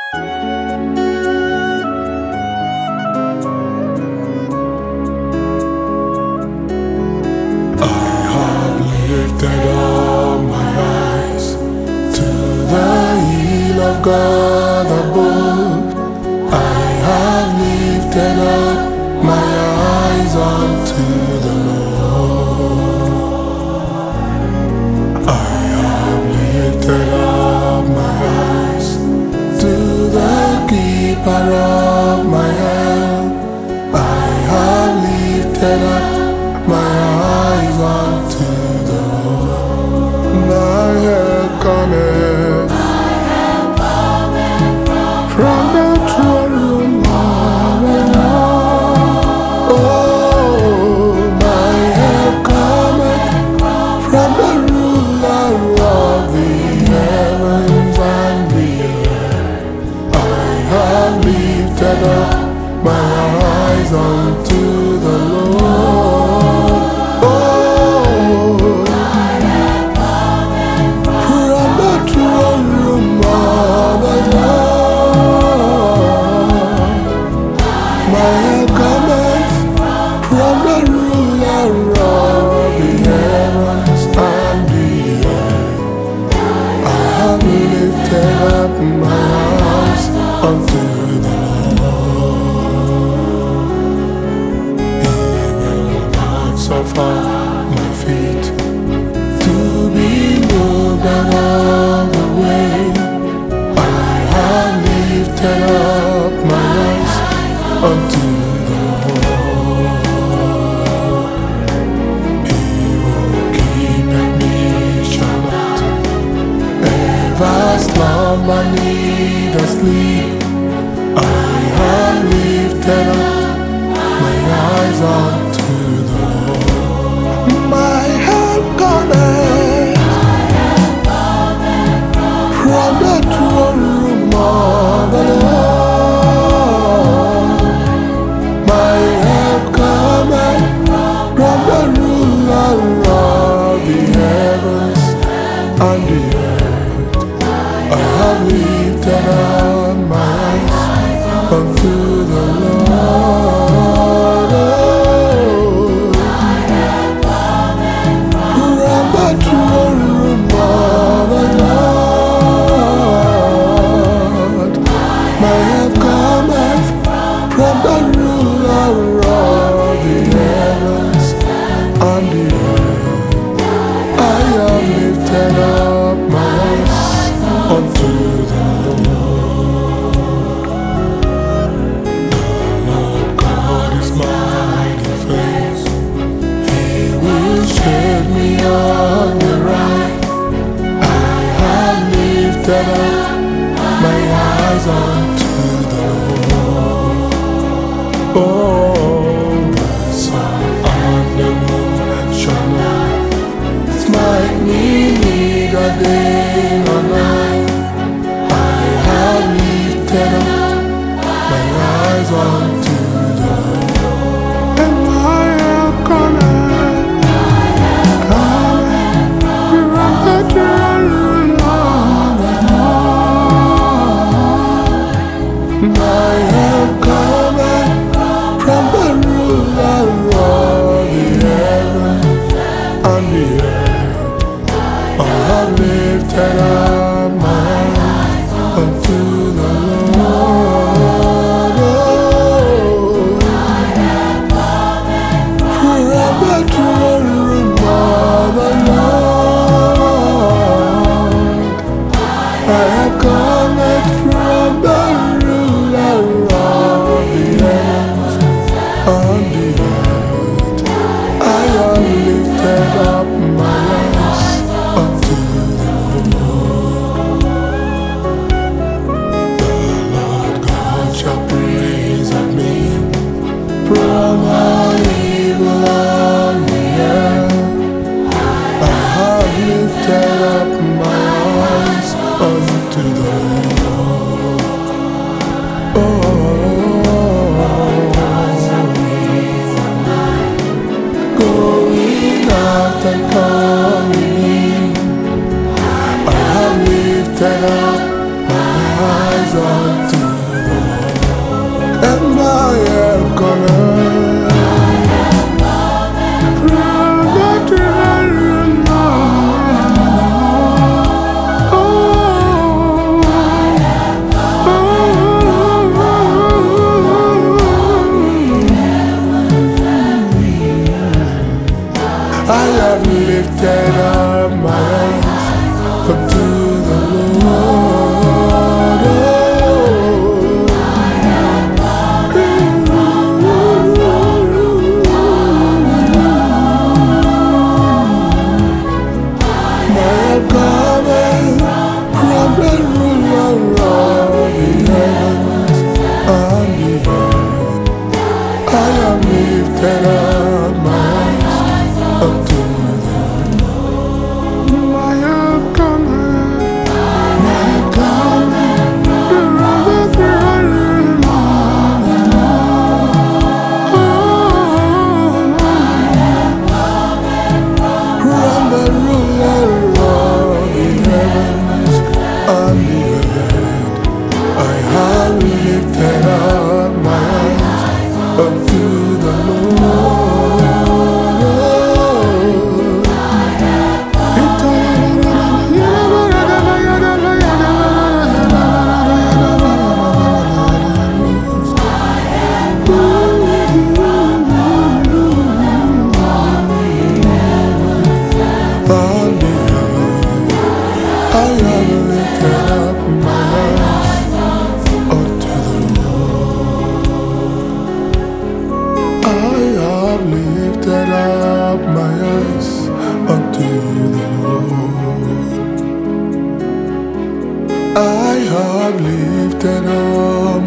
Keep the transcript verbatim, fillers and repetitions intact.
Lifted up my eyes to the hill of God above. I have lifted up my eyes unto the Lord. I have lifted up my eyes to the keeper of my help. I have lifted up my eyes unto the My help cometh from the throne room of the Lord. Oh, my help cometh from the ruler of the heavens and the earth. I have lifted up my eyes unto the Lord. Oh, up my eyes unto the Lord. He will not suffer my feet to be moved out of the way. I have lifted up my eyes unto the Lord. He will keep me, shall not ever slumber neither sleep. I have lifted up my eyes unto the Lord. My help cometh from the throne room of the Lord. My help cometh from the ruler of the heavens and the earth. I have lifted up my eyes unto the Lord. From the throne room of the Lord, my help cometh from the ruler of the heavens and the earth. I have lifted up my eyes unto the Lord. The Lord God is my defense. He will shade me on the right. I have lifted up my eyes unto the Lord. Oh, the sun and the moon shall not smite me neither day nor night. Lifted up my eyes unto the Lord. And my help cometh, cometh from the throne room of the Lord. My help cometh from the ruler of the heavens and the earth. I have lifted up my eyes unto the Lord. Oh, from the throne room of the Lord, I have cometh from the ruler of the heavens and the earth. I have lifted up my eyes unto the Lord. The Lord God shall praise at me from all evil on the earth. I have lifted up my eyes unto the Lord. earth. I have lifted up my eyes unto the Lord. I have lifted up my eyes unto the Lord. I have lifted up my eyes unto the Lord. I have lifted up